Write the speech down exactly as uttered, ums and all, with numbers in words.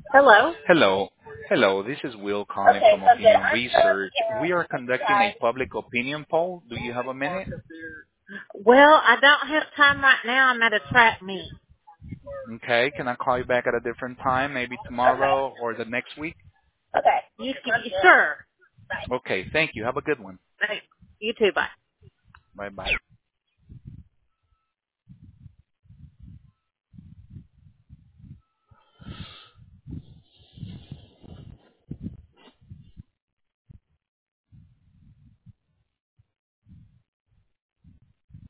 Hello. Hello. Hello, this is Will calling Okay, from so then Opinion I chose Research. We are uh, conducting try. a public opinion poll. Do you have a minute? Well, I don't have time right now. I'm at a track meet. Okay, can I call you back at a different time, maybe Okay. tomorrow or the next week? Okay. You, you, you sure? Okay, thank you. Have a good one. Thanks. You too. Bye. Bye-bye.